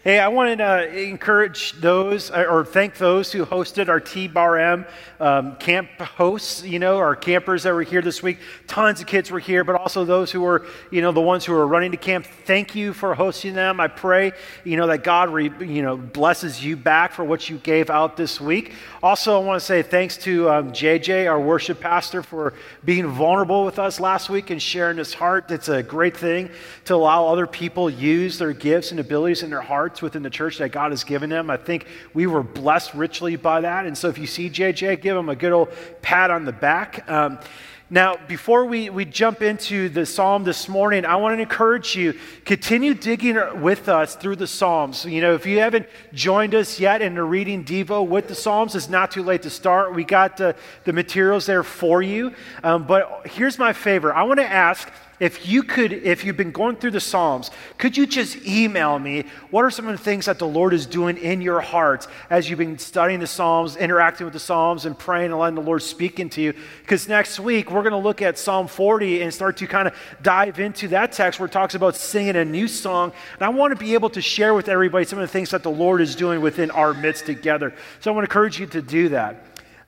Hey, I wanted to encourage those or thank those who hosted our T-Bar-M camp hosts, our campers that were here this week. Tons of kids were here, but also those who were, the ones who were running the camp. Thank you for hosting them. I pray, that God, blesses you back for what you gave out this week. Also, I want to say thanks to JJ, our worship pastor, for being vulnerable with us last week and sharing his heart. It's a great thing to allow other people use their gifts and abilities in their hearts within the church that God has given them. I think we were blessed richly by that. And so if you see JJ, give him a good old pat on the back. Now, before we jump into the psalm this morning, I want to encourage you, continue digging with us through the Psalms. If you haven't joined us yet in the reading Devo with the Psalms, it's not too late to start. We got the materials there for you. But here's my favor. I want to ask, if you've been going through the Psalms, could you just email me what are some of the things that the Lord is doing in your heart as you've been studying the Psalms, interacting with the Psalms, and praying and letting the Lord speak into you? Because next week, we're going to look at Psalm 40 and start to kind of dive into that text where it talks about singing a new song. And I want to be able to share with everybody some of the things that the Lord is doing within our midst together. So I want to encourage you to do that.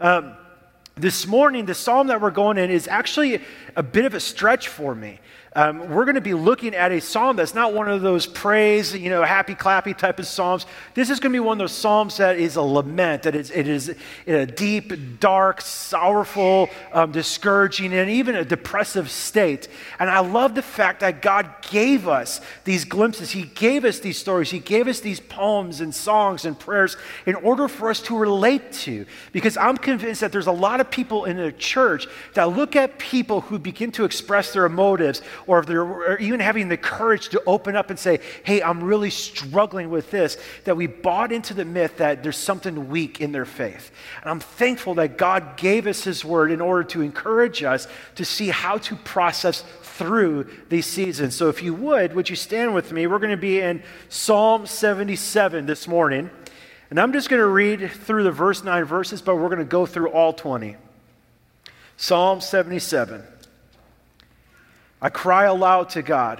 This morning, the psalm that we're going in is actually a bit of a stretch for me. We're going to be looking at a psalm that's not one of those praise, happy clappy type of psalms. This is going to be one of those psalms that is a lament, that it is in a deep, dark, sorrowful, discouraging, and even a depressive state. And I love the fact that God gave us these glimpses. He gave us these stories. He gave us these poems and songs and prayers in order for us to relate to. Because I'm convinced that there's a lot of people in the church that look at people who begin to express their emotives, or if they're even having the courage to open up and say, hey, I'm really struggling with this, that we bought into the myth that there's something weak in their faith. And I'm thankful that God gave us his word in order to encourage us to see how to process through these seasons. So if you would you stand with me? We're going to be in Psalm 77 this morning. And I'm just going to read through the verse 9 verses, but we're going to go through all 20. Psalm 77. I cry aloud to God,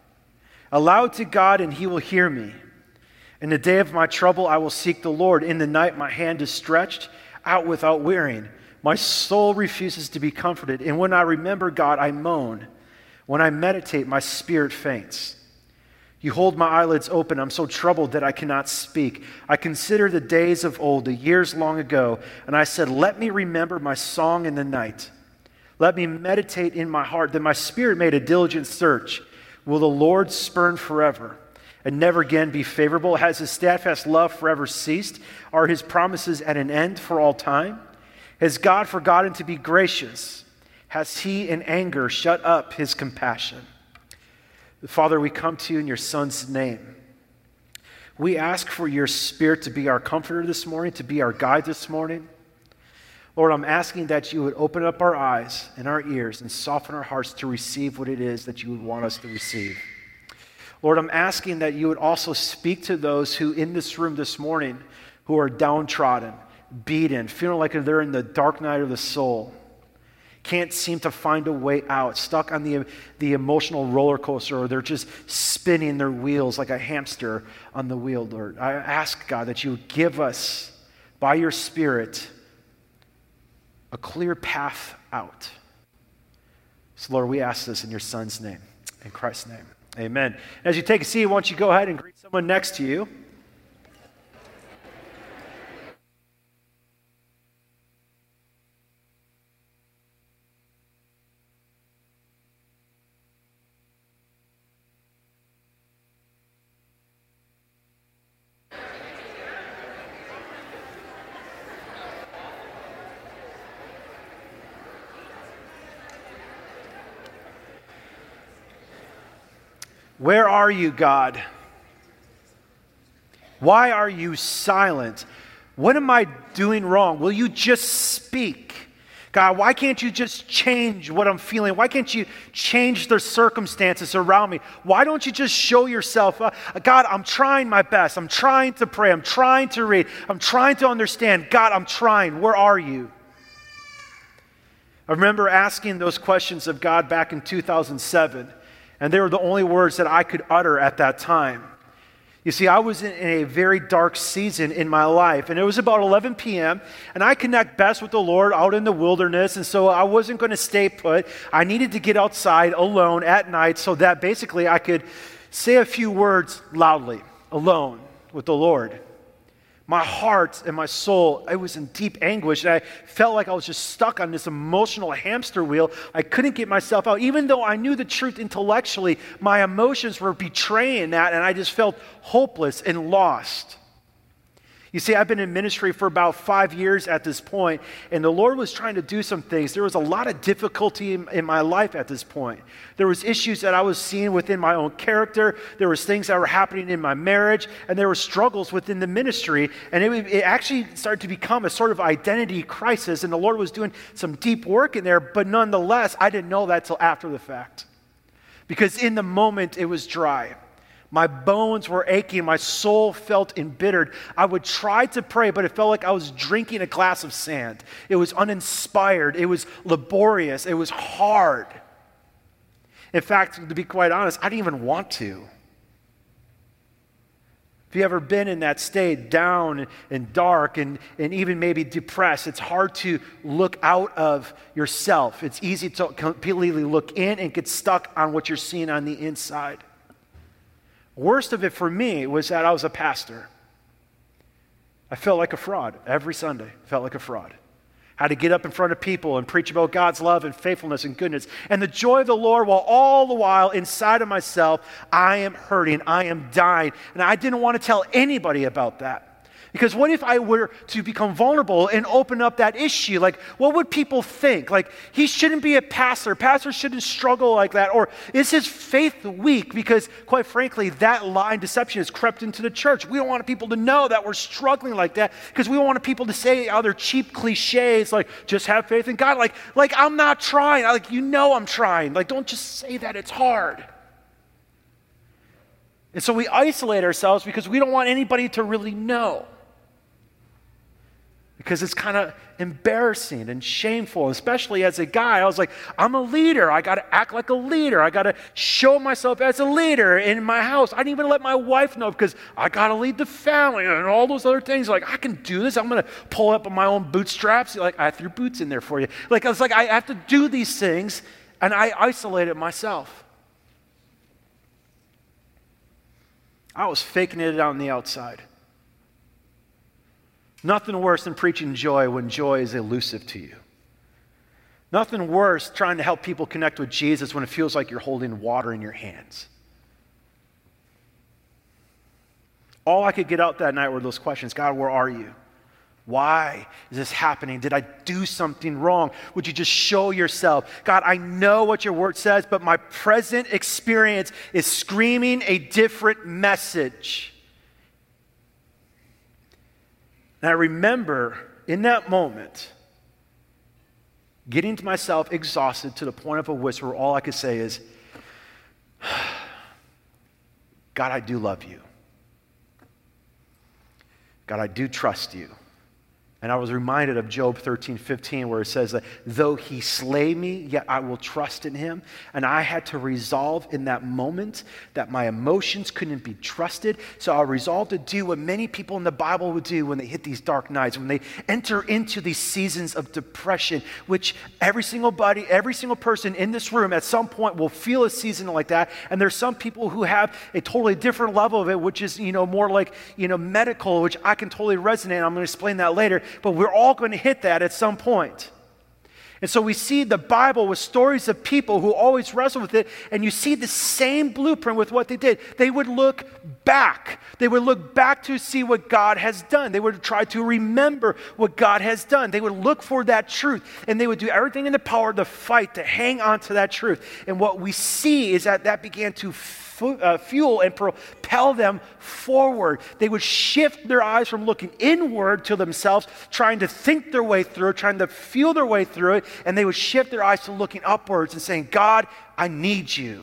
and he will hear me. In the day of my trouble, I will seek the Lord. In the night, my hand is stretched out without wearying. My soul refuses to be comforted. And when I remember God, I moan. When I meditate, my spirit faints. You hold my eyelids open. I'm so troubled that I cannot speak. I consider the days of old, the years long ago. And I said, let me remember my song in the night. Let me meditate in my heart. Then my spirit made a diligent search. Will the Lord spurn forever and never again be favorable? Has his steadfast love forever ceased? Are his promises at an end for all time? Has God forgotten to be gracious? Has he in anger shut up his compassion? Father, we come to you in your Son's name. We ask for your Spirit to be our comforter this morning, to be our guide this morning. Lord, I'm asking that you would open up our eyes and our ears and soften our hearts to receive what it is that you would want us to receive. Lord, I'm asking that you would also speak to those who in this room this morning who are downtrodden, beaten, feeling like they're in the dark night of the soul, can't seem to find a way out, stuck on the emotional roller coaster, or they're just spinning their wheels like a hamster on the wheel, Lord. I ask, God, that you would give us, by your Spirit, a clear path out. So, Lord, we ask this in your Son's name, in Christ's name. Amen. As you take a seat, why don't you go ahead and greet someone next to you. Where are you, God? Why are you silent? What am I doing wrong? Will you just speak? God, why can't you just change what I'm feeling? Why can't you change the circumstances around me? Why don't you just show yourself? God, I'm trying my best. I'm trying to pray. I'm trying to read. I'm trying to understand. God, I'm trying. Where are you? I remember asking those questions of God back in 2007. And they were the only words that I could utter at that time. You see, I was in a very dark season in my life, and it was about 11 p.m., and I connect best with the Lord out in the wilderness, and so I wasn't going to stay put. I needed to get outside alone at night so that basically I could say a few words loudly, alone with the Lord. My heart and my soul, I was in deep anguish, and I felt like I was just stuck on this emotional hamster wheel. I couldn't get myself out. Even though I knew the truth intellectually, my emotions were betraying that, and I just felt hopeless and lost. You see, I've been in ministry for about 5 years at this point, and the Lord was trying to do some things. There was a lot of difficulty in my life at this point. There was issues that I was seeing within my own character. There was things that were happening in my marriage, and there were struggles within the ministry, and it actually started to become a sort of identity crisis, and the Lord was doing some deep work in there, but nonetheless, I didn't know that till after the fact. Because in the moment, it was dry. My bones were aching. My soul felt embittered. I would try to pray, but it felt like I was drinking a glass of sand. It was uninspired. It was laborious. It was hard. In fact, to be quite honest, I didn't even want to. If you've ever been in that state, down and dark and even maybe depressed, it's hard to look out of yourself. It's easy to completely look in and get stuck on what you're seeing on the inside. Worst of it for me was that I was a pastor. I felt like a fraud every Sunday. Felt like a fraud. Had to get up in front of people and preach about God's love and faithfulness and goodness and the joy of the Lord, while all the while inside of myself, I am hurting, I am dying. And I didn't want to tell anybody about that. Because what if I were to become vulnerable and open up that issue? Like, what would people think? Like, he shouldn't be a pastor. Pastors shouldn't struggle like that. Or is his faith weak? Because, quite frankly, that lie and deception has crept into the church. We don't want people to know that we're struggling like that because we don't want people to say other cheap cliches like, just have faith in God. Like I'm not trying. Like, you know I'm trying. Like, don't just say that. It's hard. And so we isolate ourselves because we don't want anybody to really know. Because it's kind of embarrassing and shameful, especially as a guy. I was like, I'm a leader. I got to act like a leader. I got to show myself as a leader in my house. I didn't even let my wife know because I got to lead the family and all those other things. Like, I can do this. I'm going to pull up on my own bootstraps. Like, I threw boots in there for you. Like, I was like, I have to do these things, and I isolated myself. I was faking it on the outside. Nothing worse than preaching joy when joy is elusive to you. Nothing worse trying to help people connect with Jesus when it feels like you're holding water in your hands. All I could get out that night were those questions. God, where are you? Why is this happening? Did I do something wrong? Would you just show yourself? God, I know what your word says, but my present experience is screaming a different message. And I remember in that moment getting to myself exhausted to the point of a whisper. All I could say is, God, I do love you. God, I do trust you. And I was reminded of Job 13:15, where it says that though he slay me, yet I will trust in him. And I had to resolve in that moment that my emotions couldn't be trusted. So I resolved to do what many people in the Bible would do when they hit these dark nights, when they enter into these seasons of depression, which every single person in this room at some point will feel a season like that. And there's some people who have a totally different level of it, which is, more like, medical, which I can totally resonate. I'm going to explain that later. But we're all going to hit that at some point. And so we see the Bible with stories of people who always wrestle with it, and you see the same blueprint with what they did. They would look back. They would look back to see what God has done. They would try to remember what God has done. They would look for that truth, and they would do everything in their power to fight, to hang on to that truth. And what we see is that began to fuel and propel them forward. They would shift their eyes from looking inward to themselves, trying to think their way through it, trying to feel their way through it, and they would shift their eyes to looking upwards and saying, God, I need you.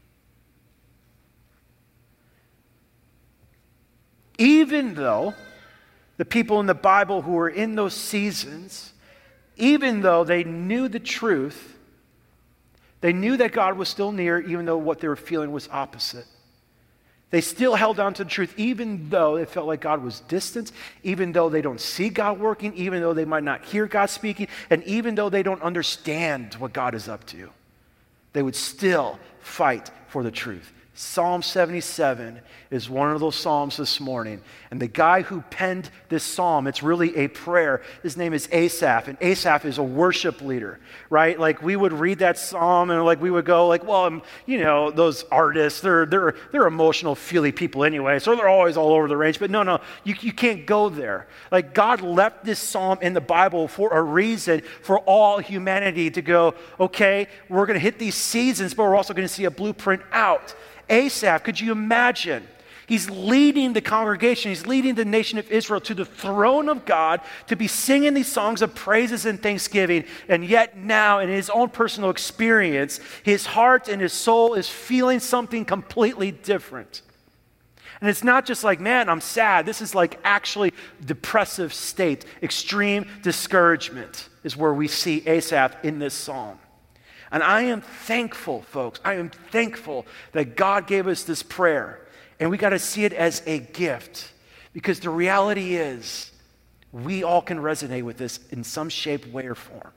Even though the people in the Bible who were in those seasons, even though they knew the truth, they knew that God was still near, even though what they were feeling was opposite. They still held on to the truth, even though it felt like God was distant, even though they don't see God working, even though they might not hear God speaking, and even though they don't understand what God is up to. They would still fight for the truth. Psalm 77 is one of those psalms this morning. And the guy who penned this psalm, it's really a prayer. His name is Asaph. And Asaph is a worship leader, right? Like we would read that psalm and like we would go like, well, those artists, they're emotional, feely people anyway. So they're always all over the range. But no, you can't go there. Like God left this psalm in the Bible for a reason for all humanity to go, okay, we're going to hit these seasons, but we're also going to see a blueprint out. Asaph, could you imagine? He's leading the congregation, he's leading the nation of Israel to the throne of God to be singing these songs of praises and thanksgiving. And yet now, in his own personal experience, his heart and his soul is feeling something completely different. And it's not just like, man, I'm sad. This is like actually depressive state. Extreme discouragement is where we see Asaph in this psalm. And I am thankful, folks, I am thankful that God gave us this prayer. And we got to see it as a gift. Because the reality is, we all can resonate with this in some shape, way, or form.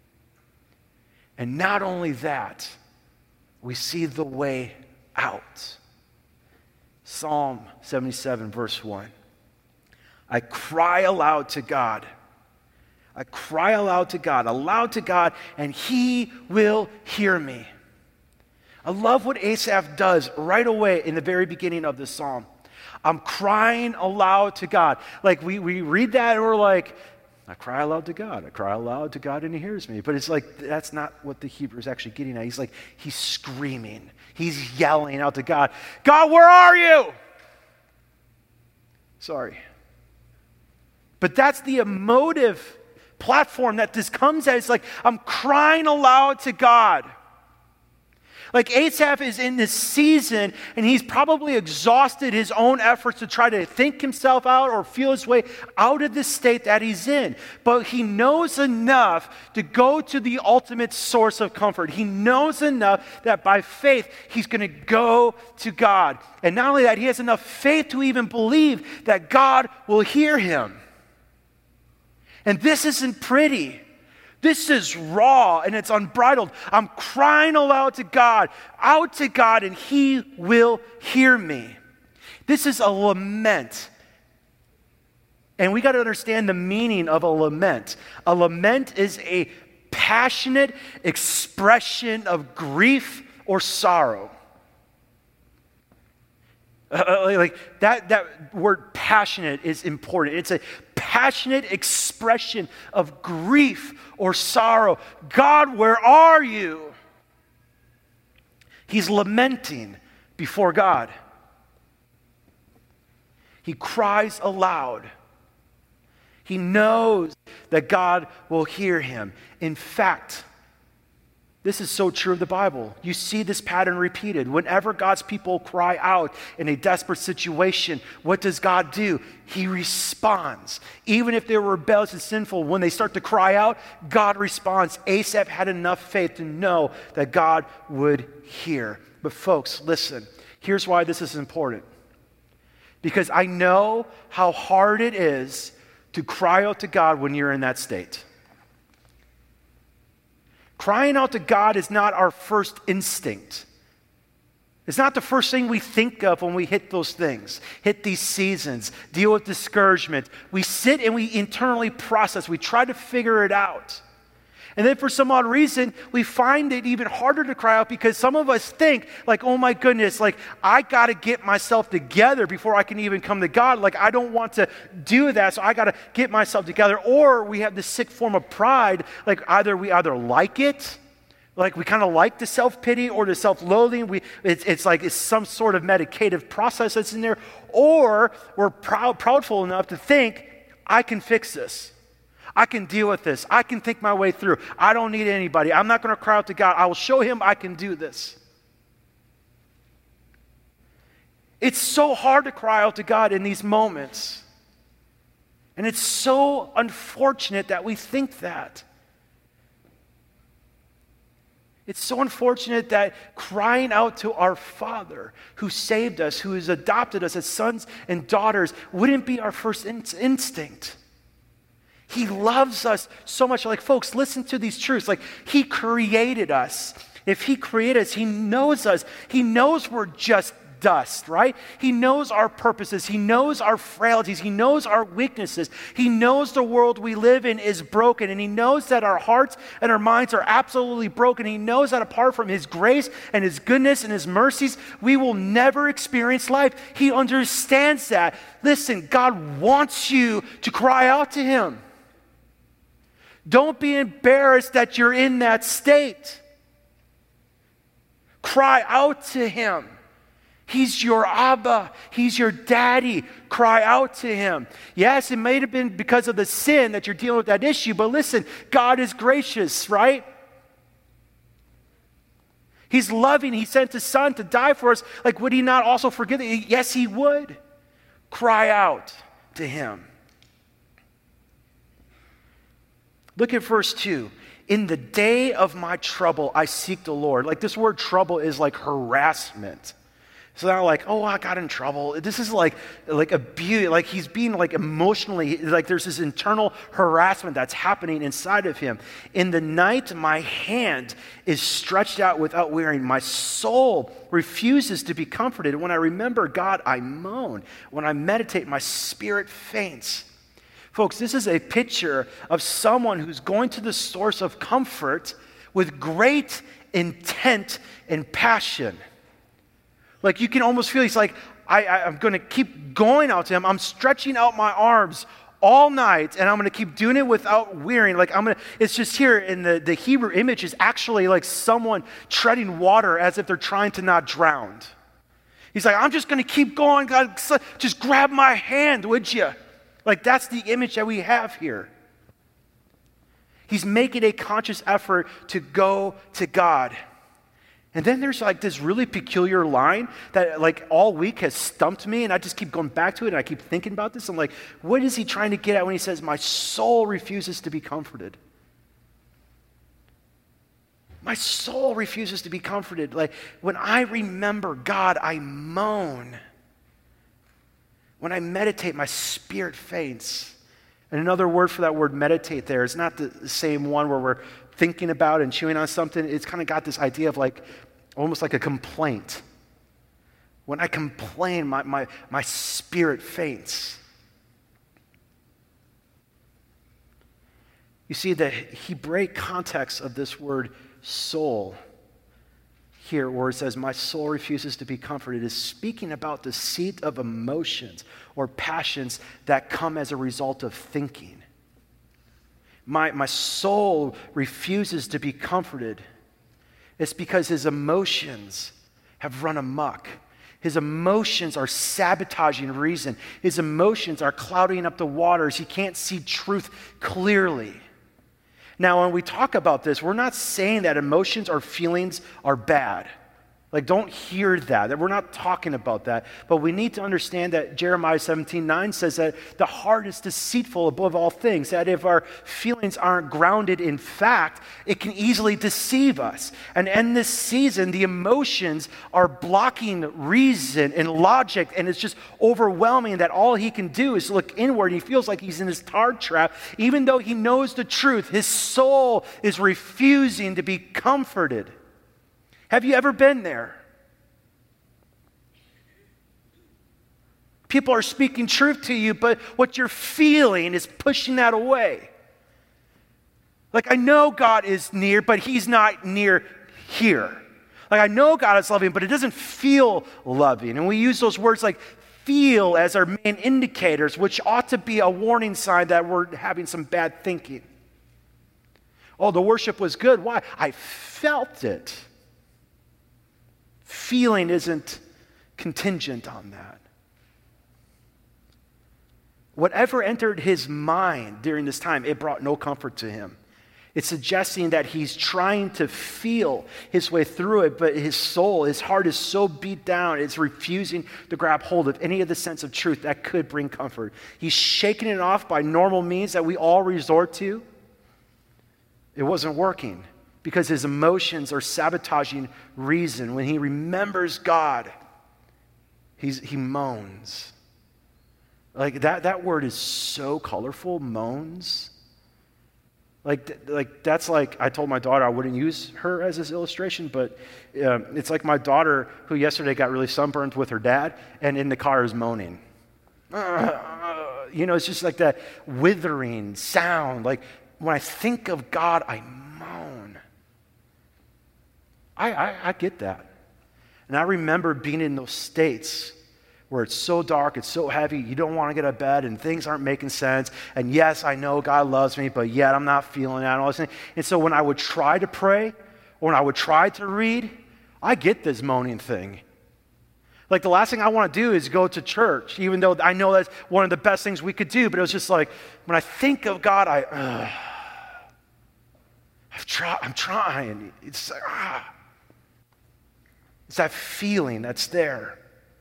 And not only that, we see the way out. Psalm 77, verse 1. I cry aloud to God. I cry aloud to God, and he will hear me. I love what Asaph does right away in the very beginning of the psalm. I'm crying aloud to God. Like we read that and we're like, I cry aloud to God. I cry aloud to God and he hears me. But it's like, that's not what the Hebrew is actually getting at. He's screaming. He's yelling out to God, God, where are you? Sorry. But that's the emotive platform that this comes at. It's like, I'm crying aloud to God. Like Asaph is in this season and he's probably exhausted his own efforts to try to think himself out or feel his way out of this state that he's in. But he knows enough to go to the ultimate source of comfort. He knows enough that by faith he's going to go to God. And not only that, he has enough faith to even believe that God will hear him. And this isn't pretty. This is raw and it's unbridled. I'm crying aloud to God, out to God, and he will hear me. This is a lament. And we got to understand the meaning of a lament. A lament is a passionate expression of grief or sorrow. Like that word passionate is important. It's a passionate expression of grief or sorrow. God, where are you? He's lamenting before God. He cries aloud. He knows that God will hear him. In fact, this is so true of the Bible. You see this pattern repeated. Whenever God's people cry out in a desperate situation, what does God do? He responds. Even if they're rebellious and sinful, when they start to cry out, God responds. Asaph had enough faith to know that God would hear. But folks, listen, here's why this is important. Because I know how hard it is to cry out to God when you're in that state. Crying out to God is not our first instinct. It's not the first thing we think of when we hit those things, hit these seasons, deal with discouragement. We sit and we internally process. We try to figure it out. And then for some odd reason, we find it even harder to cry out because some of us think like, oh my goodness, like I got to get myself together before I can even come to God. Like I don't want to do that, so I got to get myself together. Or we have this sick form of pride, like we either like it, like we kind of like the self-pity or the self-loathing. It's like it's some sort of medicative process that's in there. Or we're proudful enough to think, I can fix this. I can deal with this. I can think my way through. I don't need anybody. I'm not going to cry out to God. I will show him I can do this. It's so hard to cry out to God in these moments. And it's so unfortunate that we think that. It's so unfortunate that crying out to our Father who saved us, who has adopted us as sons and daughters, wouldn't be our first instinct. He loves us so much. Like, folks, listen to these truths. Like, he created us. If he created us, he knows us. He knows we're just dust, right? He knows our purposes. He knows our frailties. He knows our weaknesses. He knows the world we live in is broken, and he knows that our hearts and our minds are absolutely broken. He knows that apart from his grace and his goodness and his mercies, we will never experience life. He understands that. Listen, God wants you to cry out to him. Don't be embarrassed that you're in that state. Cry out to him. He's your Abba. He's your daddy. Cry out to him. Yes, it may have been because of the sin that you're dealing with that issue, but listen, God is gracious, right? He's loving. He sent his son to die for us. Like, would he not also forgive it? Yes, he would. Cry out to him. Look at verse 2. In the day of my trouble, I seek the Lord. Like, this word trouble is like harassment. It's not like, oh, I got in trouble. This is like abuse. Like, he's being like emotionally, like there's this internal harassment that's happening inside of him. In the night, my hand is stretched out without wearing. My soul refuses to be comforted. When I remember God, I moan. When I meditate, my spirit faints. Folks, this is a picture of someone who's going to the source of comfort with great intent and passion. Like, you can almost feel he's like, I'm going to keep going out to him. I'm stretching out my arms all night, and I'm going to keep doing it without wearying. Like, it's just here in the Hebrew image is actually like someone treading water as if they're trying to not drown. He's like, I'm just going to keep going. God, just grab my hand, would you? Like, that's the image that we have here. He's making a conscious effort to go to God. And then there's like this really peculiar line that like all week has stumped me, and I just keep going back to it, and I keep thinking about this. I'm like, what is he trying to get at when he says, my soul refuses to be comforted? My soul refuses to be comforted. Like, when I remember God, I moan. When I meditate, my spirit faints. And another word for that word meditate there is not the same one where we're thinking about and chewing on something. It's kind of got this idea of like, almost like a complaint. When I complain, my spirit faints. You see, the Hebraic context of this word soul here, where it says, my soul refuses to be comforted, is speaking about the seat of emotions or passions that come as a result of thinking. My soul refuses to be comforted. It's because his emotions have run amok. His emotions are sabotaging reason. His emotions are clouding up the waters. He can't see truth clearly. Now, when we talk about this, we're not saying that emotions or feelings are bad. Like, don't hear that. We're not talking about that. But we need to understand that Jeremiah 17:9 says that the heart is deceitful above all things, that if our feelings aren't grounded in fact, it can easily deceive us. And in this season, the emotions are blocking reason and logic, and it's just overwhelming that all he can do is look inward. He feels like he's in this tar trap. Even though he knows the truth, his soul is refusing to be comforted. Have you ever been there? People are speaking truth to you, but what you're feeling is pushing that away. Like, I know God is near, but he's not near here. Like, I know God is loving, but it doesn't feel loving. And we use those words like feel as our main indicators, which ought to be a warning sign that we're having some bad thinking. Oh, the worship was good. Why? I felt it. Feeling isn't contingent on that. Whatever entered his mind during this time, it brought no comfort to him. It's suggesting that he's trying to feel his way through it, but his soul, his heart is so beat down, it's refusing to grab hold of any of the sense of truth that could bring comfort. He's shaking it off by normal means that we all resort to. It wasn't working. because his emotions are sabotaging reason. When he remembers God, he moans. Like that word is so colorful, moans. Like that's like, I told my daughter I wouldn't use her as this illustration, but it's like my daughter who yesterday got really sunburned with her dad and in the car is moaning. It's just like that withering sound. Like when I think of God, I moan. I get that. And I remember being in those states where it's so dark, it's so heavy, you don't want to get out of bed, and things aren't making sense. And yes, I know God loves me, but yet I'm not feeling that. And all this thing. And so when I would try to pray, or when I would try to read, I get this moaning thing. Like the last thing I want to do is go to church, even though I know that's one of the best things we could do. But it was just like, when I think of God, I'm trying. It's like, It's that feeling that's there.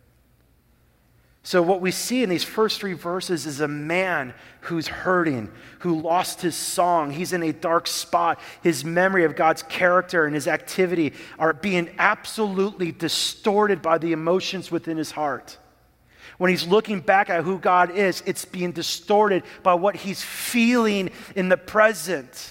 So what we see in these first 3 verses is a man who's hurting, who lost his song. He's in a dark spot. His memory of God's character and his activity are being absolutely distorted by the emotions within his heart. When he's looking back at who God is, it's being distorted by what he's feeling in the present.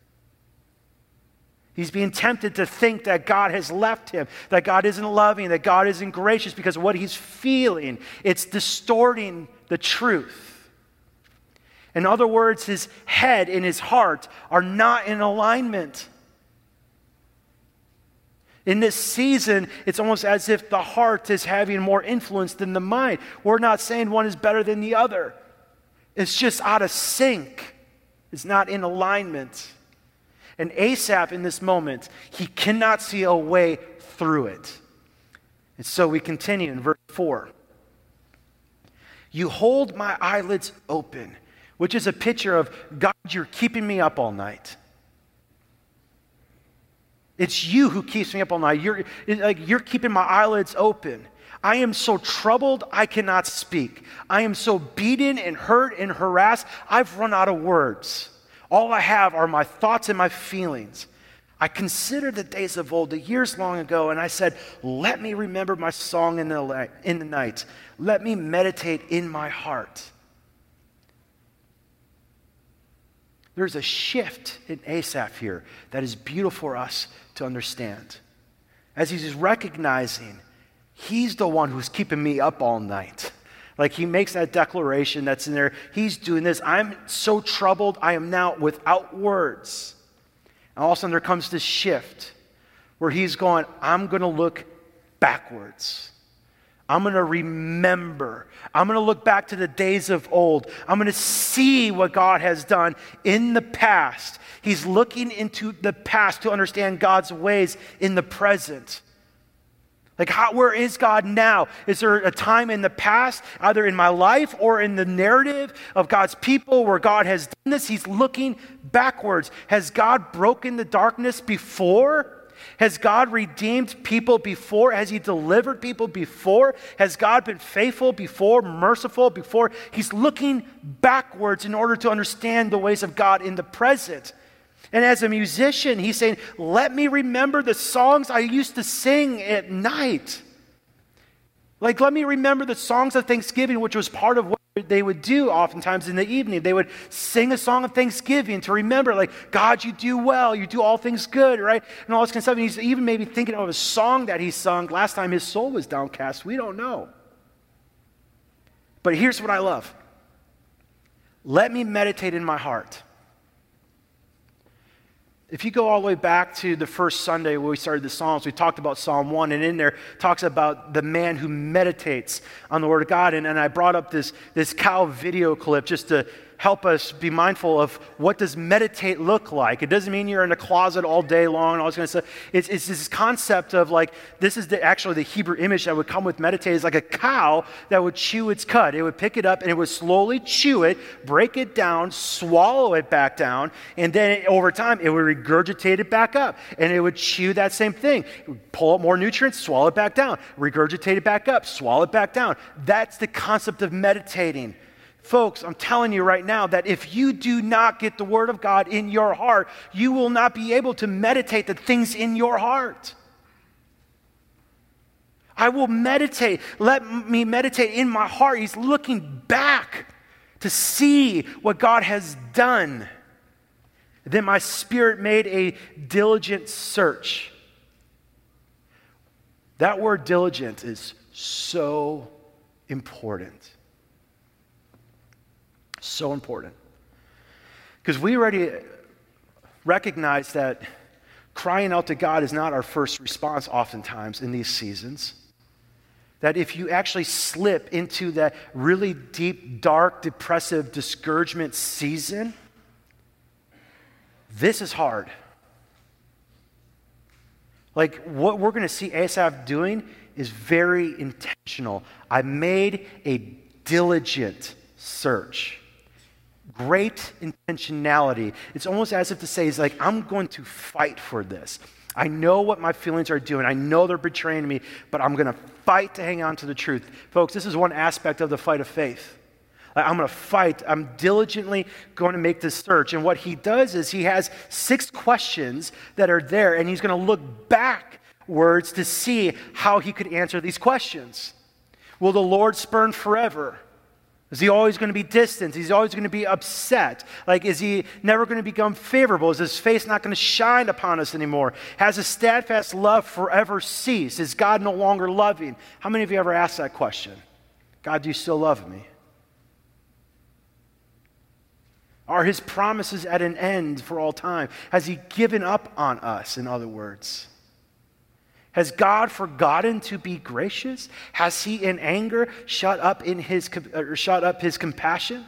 He's being tempted to think that God has left him, that God isn't loving, that God isn't gracious because of what he's feeling. It's distorting the truth. In other words, his head and his heart are not in alignment. In this season, it's almost as if the heart is having more influence than the mind. We're not saying one is better than the other. It's just out of sync. It's not in alignment. And Asaph, in this moment, he cannot see a way through it. And so we continue in verse 4. You hold my eyelids open, which is a picture of, God, you're keeping me up all night. It's you who keeps me up all night. You're keeping my eyelids open. I am so troubled, I cannot speak. I am so beaten and hurt and harassed, I've run out of words. All I have are my thoughts and my feelings. I consider the days of old, the years long ago, and I said, let me remember my song in the night. Let me meditate in my heart. There's a shift in Asaph here that is beautiful for us to understand. As he's recognizing, he's the one who's keeping me up all night. Like he makes that declaration that's in there. He's doing this. I'm so troubled, I am now without words. And all of a sudden there comes this shift where he's going, I'm going to look backwards. I'm going to remember. I'm going to look back to the days of old. I'm going to see what God has done in the past. He's looking into the past to understand God's ways in the present. Like, where is God now? Is there a time in the past, either in my life or in the narrative of God's people where God has done this? He's looking backwards. Has God broken the darkness before? Has God redeemed people before? Has he delivered people before? Has God been faithful before, merciful before? He's looking backwards in order to understand the ways of God in the present. And as a musician, he's saying, let me remember the songs I used to sing at night. Like, let me remember the songs of thanksgiving, which was part of what they would do oftentimes in the evening. They would sing a song of thanksgiving to remember, like, God, you do well, you do all things good, right? And all this kind of stuff. And he's even maybe thinking of a song that he sung last time his soul was downcast. We don't know. But here's what I love. Let me meditate in my heart. If you go all the way back to the first Sunday where we started the Psalms, we talked about Psalm 1, and in there talks about the man who meditates on the Word of God. And I brought up this cow video clip just to help us be mindful of what does meditate look like. It doesn't mean you're in a closet all day long and all this kind of stuff. It's this concept of like, this is actually the Hebrew image that would come with meditate. Is like a cow that would chew its cud. It would pick it up and it would slowly chew it, break it down, swallow it back down, and then over time it would regurgitate it back up. And it would chew that same thing. It would pull up more nutrients, swallow it back down, regurgitate it back up, swallow it back down. That's the concept of meditating. Folks, I'm telling you right now that if you do not get the word of God in your heart, you will not be able to meditate the things in your heart. I will meditate. Let me meditate in my heart. He's looking back to see what God has done. Then my spirit made a diligent search. That word diligent is so important. So important. Because we already recognize that crying out to God is not our first response oftentimes in these seasons. That if you actually slip into that really deep, dark, depressive discouragement season, this is hard. Like what we're going to see Asaph doing is very intentional. I made a diligent search. Great intentionality. It's almost as if to say, he's like, I'm going to fight for this. I know what my feelings are doing. I know they're betraying me, but I'm going to fight to hang on to the truth. Folks, this is one aspect of the fight of faith. Like, I'm going to fight. I'm diligently going to make this search. And what he does is he has 6 questions that are there, and he's going to look backwards to see how he could answer these questions. Will the Lord spurn forever? Is he always going to be distant? Is he always going to be upset? Like, is he never going to become favorable? Is his face not going to shine upon us anymore? Has his steadfast love forever ceased? Is God no longer loving? How many of you ever asked that question? God, do you still love me? Are his promises at an end for all time? Has he given up on us, in other words? Has God forgotten to be gracious? Has he in anger shut up his compassion?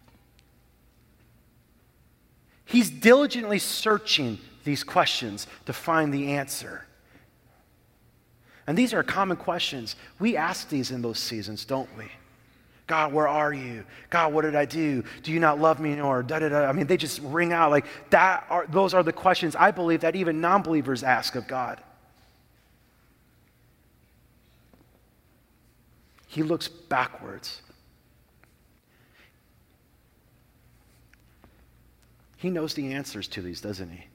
He's diligently searching these questions to find the answer. And these are common questions. We ask these in those seasons, don't we? God, where are you? God, what did I do? Do you not love me anymore? I mean, they just ring out like that. Those are the questions I believe that even non-believers ask of God. He looks backwards. He knows the answers to these, doesn't he?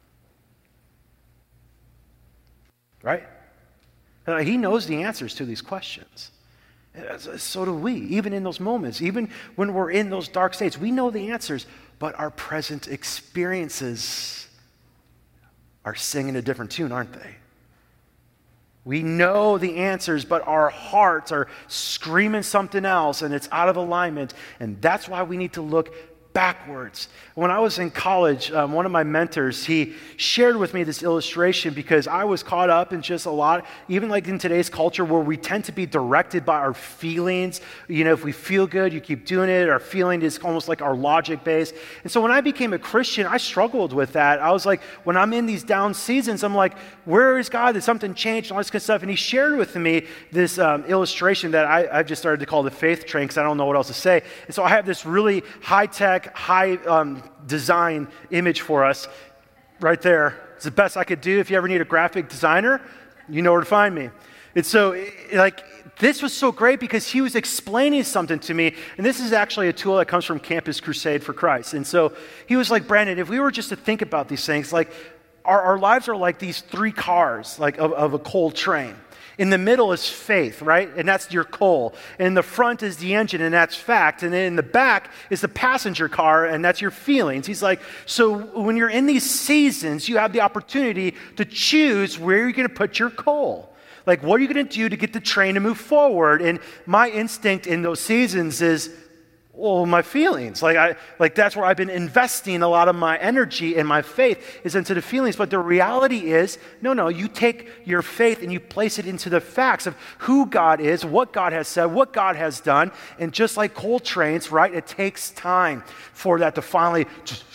Right? He knows the answers to these questions. So do we, even in those moments, even when we're in those dark states. We know the answers, but our present experiences are singing a different tune, aren't they? We know the answers, but our hearts are screaming something else, and it's out of alignment, and that's why we need to look backwards. When I was in college, one of my mentors, he shared with me this illustration because I was caught up in just a lot, even like in today's culture where we tend to be directed by our feelings. You know, if we feel good, you keep doing it. Our feeling is almost like our logic based. And so when I became a Christian, I struggled with that. I was like, when I'm in these down seasons, I'm like, where is God? Did something change? And all this kind of stuff. And he shared with me this illustration that I've just started to call the faith train because I don't know what else to say. And so I have this really high-tech, high design image for us right there. It's the best I could do. If you ever need a graphic designer, you know where to find me. And so this was so great because he was explaining something to me, and this is actually a tool that comes from Campus Crusade for Christ. And so he was like, Brandon, if we were just to think about these things, like our lives are like these 3 cars, like of a coal train. In the middle is faith, right? And that's your coal. And in the front is the engine, and that's fact. And then in the back is the passenger car, and that's your feelings. He's like, so when you're in these seasons, you have the opportunity to choose where you're going to put your coal. Like, what are you going to do to get the train to move forward? And my instinct in those seasons is, well, my feelings. Like that's where I've been investing a lot of my energy and my faith is into the feelings. But the reality is, no, you take your faith and you place it into the facts of who God is, what God has said, what God has done. And just like coal trains, right, it takes time for that to finally,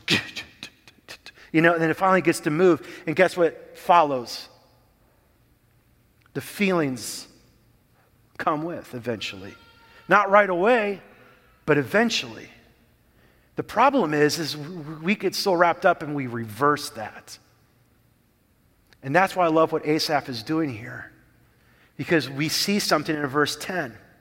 and then it finally gets to move. And guess what follows? The feelings come with eventually. Not right away, but eventually. The problem is we get so wrapped up and we reverse that. And that's why I love what Asaph is doing here. Because we see something in verse 10.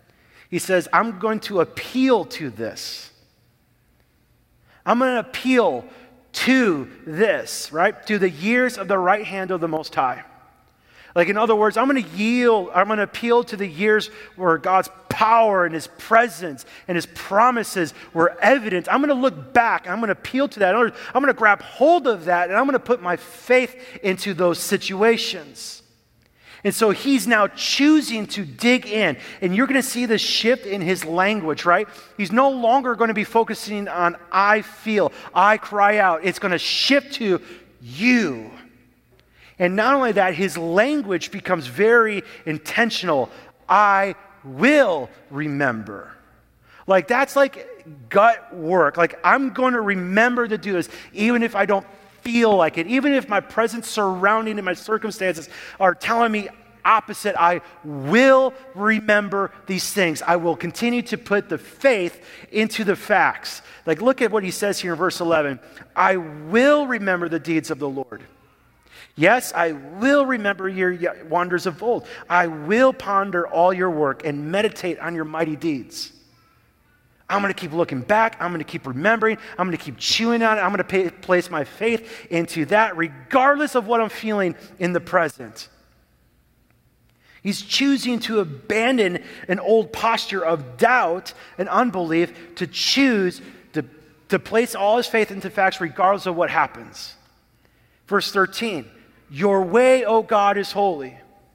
He says, I'm going to appeal to this. I'm going to appeal to this, right? To the years of the right hand of the Most High. Like, in other words, I'm going to appeal to the years where God's power and his presence and his promises were evident. I'm going to look back. I'm going to appeal to that. I'm going to grab hold of that, and I'm going to put my faith into those situations. And so he's now choosing to dig in. And you're going to see the shift in his language, right? He's no longer going to be focusing on I feel, I cry out. It's going to shift to you. And not only that, his language becomes very intentional. I will remember. Like, that's like gut work. Like, I'm going to remember to do this, even if I don't feel like it, even if my present surrounding and my circumstances are telling me opposite. I will remember these things. I will continue to put the faith into the facts. Like, look at what he says here in verse 11. I will remember the deeds of the Lord. Yes, I will remember your wonders of old. I will ponder all your work and meditate on your mighty deeds. I'm going to keep looking back. I'm going to keep remembering. I'm going to keep chewing on it. I'm going to place my faith into that regardless of what I'm feeling in the present. He's choosing to abandon an old posture of doubt and unbelief to choose to place all his faith into facts regardless of what happens. Verse 13, your way, O God, is holy.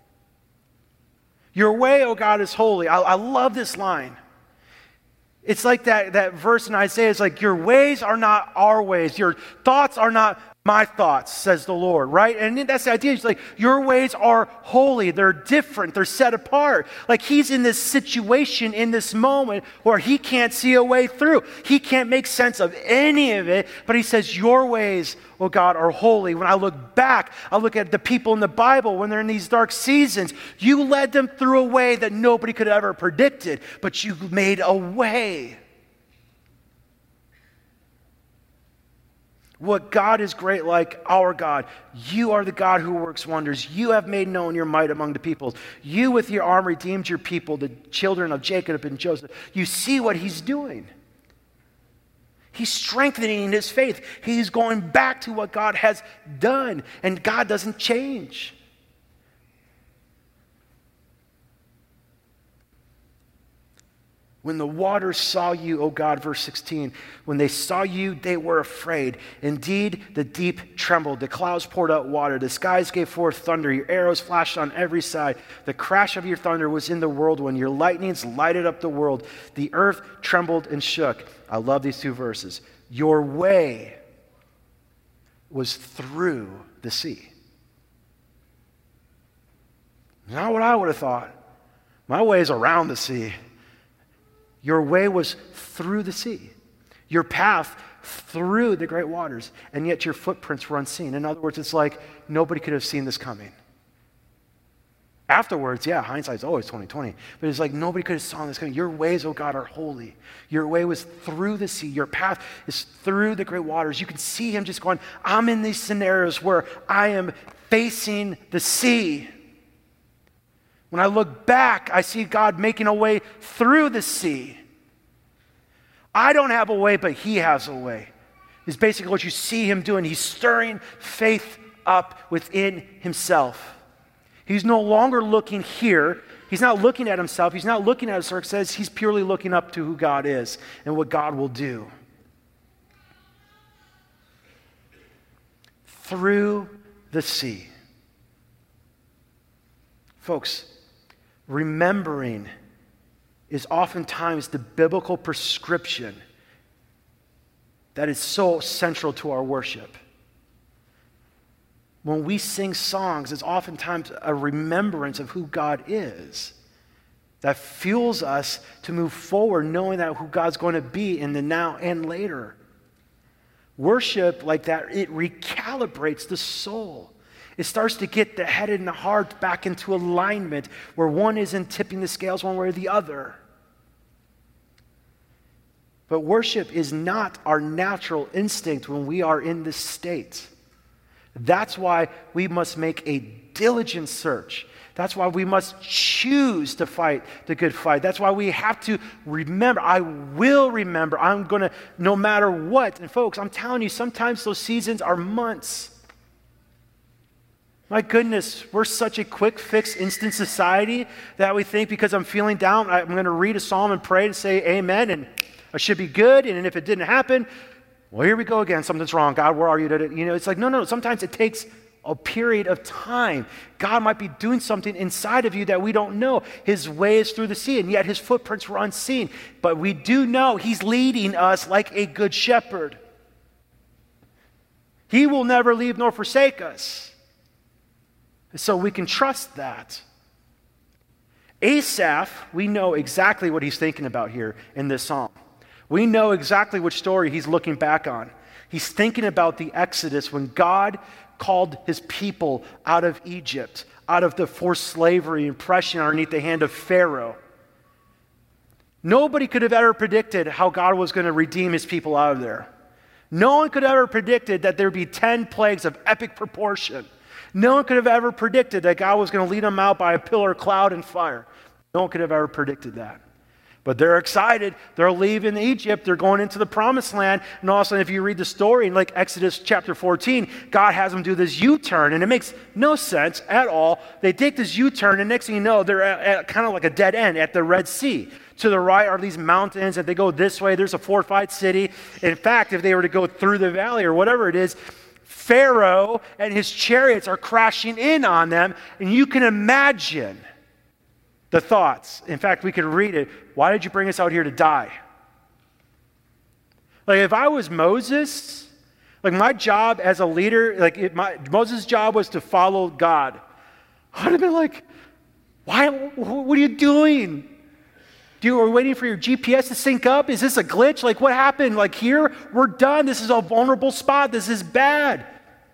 Your way, O God, is holy. I love this line. It's like that verse in Isaiah. It's like, your ways are not our ways. Your thoughts are not my thoughts, says the Lord, right? And that's the idea. It's like, your ways are holy. They're different. They're set apart. Like, he's in this situation in this moment where he can't see a way through. He can't make sense of any of it, but he says, your ways, oh God, are holy. When I look back, I look at the people in the Bible when they're in these dark seasons. You led them through a way that nobody could have ever predicted, but you made a way. What God is great like our God. You are the God who works wonders. You have made known your might among the peoples. You with your arm redeemed your people, the children of Jacob and Joseph. You see what he's doing. He's strengthening his faith. He's going back to what God has done, and God doesn't change. When the waters saw you, O God, verse 16, when they saw you, they were afraid. Indeed, the deep trembled. The clouds poured out water. The skies gave forth thunder. Your arrows flashed on every side. The crash of your thunder was in the whirlwind. Your lightnings lighted up the world. The earth trembled and shook. I love these two verses. Your way was through the sea. Not what I would have thought. My way is around the sea. Your way was through the sea. Your path through the great waters, and yet your footprints were unseen. In other words, it's like nobody could have seen this coming. Afterwards, yeah, hindsight's always 20/20, but it's like nobody could have saw this coming. Your ways, oh God, are holy. Your way was through the sea. Your path is through the great waters. You can see him just going, I'm in these scenarios where I am facing the sea. When I look back, I see God making a way through the sea. I don't have a way, but he has a way. Is basically what you see him doing. He's stirring faith up within himself. He's no longer looking here. He's not looking at himself. He's not looking at his circumstances. He's purely looking up to who God is and what God will do. Through the sea. Folks, remembering is oftentimes the biblical prescription that is so central to our worship. When we sing songs, it's oftentimes a remembrance of who God is that fuels us to move forward, knowing that who God's going to be in the now and later. Worship like that, it recalibrates the soul. It starts to get the head and the heart back into alignment where one isn't tipping the scales one way or the other. But worship is not our natural instinct when we are in this state. That's why we must make a diligent search That's why we must choose to fight the good fight. That's why we have to remember. I will remember. I'm going to, no matter what. And folks, I'm telling you, sometimes those seasons are months. My goodness, we're such a quick fix, instant society that we think because I'm feeling down, I'm going to read a psalm and pray and say amen, and I should be good. And if it didn't happen, well, here we go again. Something's wrong. God, where are you? You know, it's like, no. Sometimes it takes a period of time. God might be doing something inside of you that we don't know. His way is through the sea, and yet his footprints were unseen. But we do know he's leading us like a good shepherd. He will never leave nor forsake us. So we can trust that. Asaph, we know exactly what he's thinking about here in this psalm. We know exactly which story he's looking back on. He's thinking about the Exodus when God called his people out of Egypt, out of the forced slavery and oppression underneath the hand of Pharaoh. Nobody could have ever predicted how God was going to redeem his people out of there. No one could have ever predicted that there would be 10 plagues of epic proportion. No one could have ever predicted that God was going to lead them out by a pillar, cloud, and fire. No one could have ever predicted that. But they're excited. They're leaving Egypt. They're going into the promised land. And all of a sudden, if you read the story in like Exodus chapter 14, God has them do this U-turn. And it makes no sense at all. They take this U-turn, and next thing you know, they're at kind of like a dead end at the Red Sea. To the right are these mountains. If they go this way, there's a fortified city. In fact, if they were to go through the valley or whatever it is, Pharaoh and his chariots are crashing in on them. And you can imagine the thoughts. In fact, we could read it. Why did you bring us out here to die? Like if I was Moses, like my job as a leader, Moses' job was to follow God. I'd have been like, why? What are you doing? Are we waiting for your GPS to sync up? Is this a glitch? Like what happened? Like here, we're done. This is a vulnerable spot. This is bad.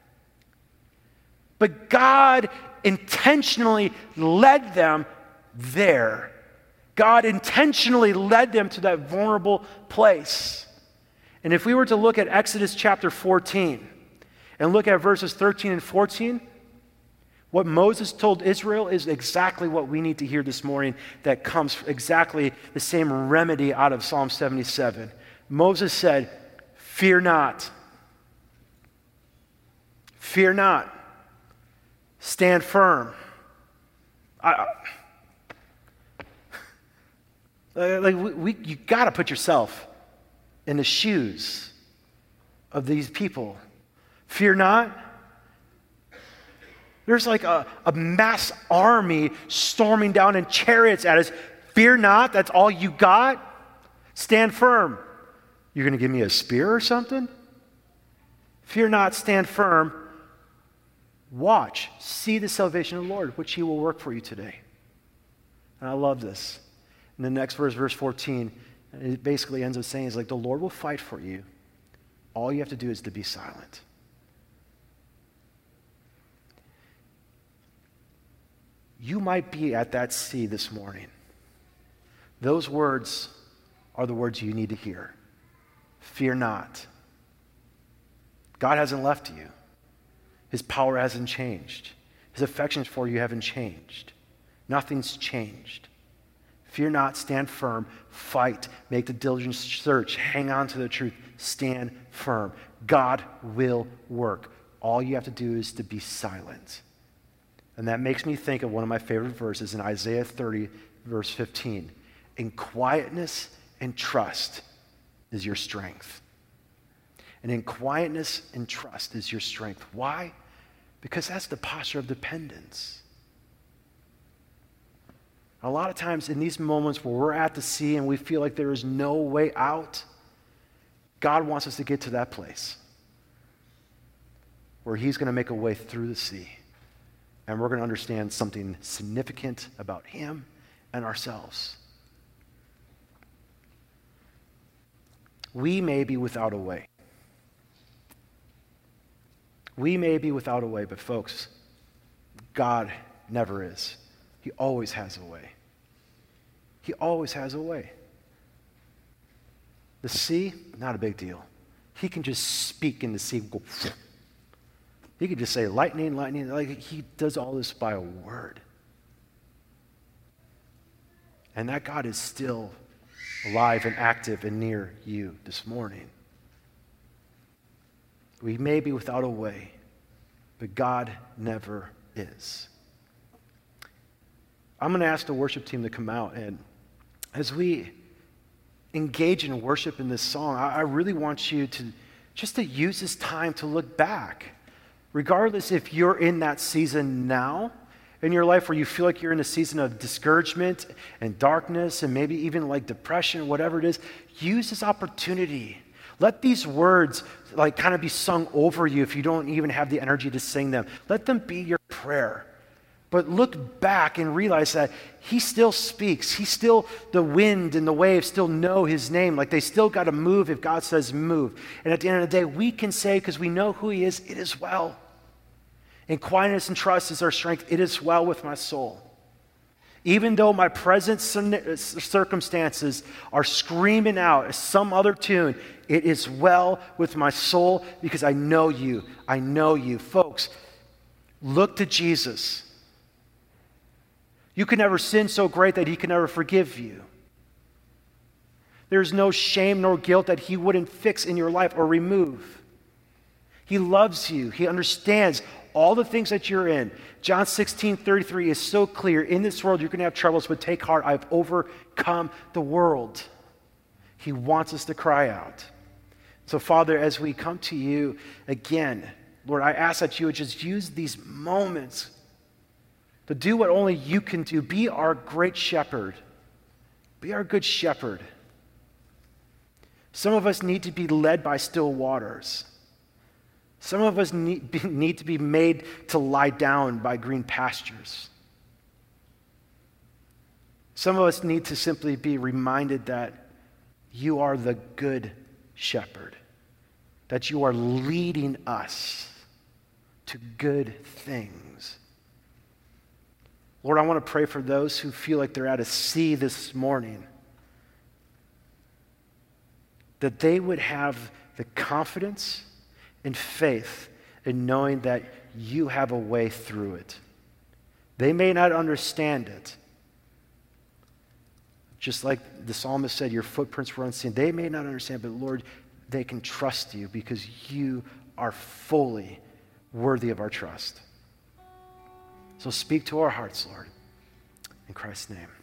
But God intentionally led them there. God intentionally led them to that vulnerable place. And if we were to look at Exodus chapter 14 and look at verses 13 and 14, what Moses told Israel is exactly what we need to hear this morning that comes exactly the same remedy out of Psalm 77. Moses said, "Fear not. Fear not. Stand firm." You got to put yourself in the shoes of these people. Fear not. There's like a mass army storming down in chariots at us. Fear not. That's all you got. Stand firm. You're going to give me a spear or something? Fear not. Stand firm. Watch. See the salvation of the Lord, which he will work for you today. And I love this. In the next verse, verse 14, it basically ends up saying, it's like, the Lord will fight for you. All you have to do is to be silent. You might be at that sea this morning. Those words are the words you need to hear. Fear not. God hasn't left you. His power hasn't changed. His affections for you haven't changed. Nothing's changed. Fear not, stand firm, fight, make the diligent search, hang on to the truth, stand firm. God will work. All you have to do is to be silent. And that makes me think of one of my favorite verses in Isaiah 30, verse 15. In quietness and trust is your strength. And in quietness and trust is your strength. Why? Because that's the posture of dependence. A lot of times in these moments where we're at the sea and we feel like there is no way out, God wants us to get to that place where he's going to make a way through the sea. And we're going to understand something significant about him and ourselves. We may be without a way. We may be without a way, but folks, God never is. He always has a way. He always has a way. The sea, not a big deal. He can just speak in the sea. Go. He can just say lightning, lightning. Like he does all this by a word. And that God is still alive and active and near you this morning. We may be without a way, but God never is. I'm going to ask the worship team to come out, and as we engage in worship in this song, I really want you to just to use this time to look back. Regardless if you're in that season now in your life where you feel like you're in a season of discouragement and darkness and maybe even like depression, whatever it is, use this opportunity. Let these words like kind of be sung over you if you don't even have the energy to sing them. Let them be your prayer. But look back and realize that he still speaks. He still, the wind and the waves still know his name. Like they still got to move if God says move. And at the end of the day, we can say, because we know who he is, it is well. And quietness and trust is our strength. It is well with my soul. Even though my present circumstances are screaming out some other tune, it is well with my soul because I know you. I know you. Folks, look to Jesus. You can never sin so great that he can never forgive you. There's no shame nor guilt that he wouldn't fix in your life or remove. He loves you. He understands all the things that you're in. John 16:33 is so clear. In this world, you're going to have troubles, but take heart. I've overcome the world. He wants us to cry out. So, Father, as we come to you again, Lord, I ask that you would just use these moments to do what only you can do. Be our great shepherd. Be our good shepherd. Some of us need to be led by still waters. Some of us need to be made to lie down by green pastures. Some of us need to simply be reminded that you are the good shepherd, that you are leading us to good things. Lord, I want to pray for those who feel like they're at a sea this morning, that they would have the confidence and faith in knowing that you have a way through it. They may not understand it. Just like the psalmist said, your footprints were unseen. They may not understand, but Lord, they can trust you because you are fully worthy of our trust. So speak to our hearts, Lord. In Christ's name.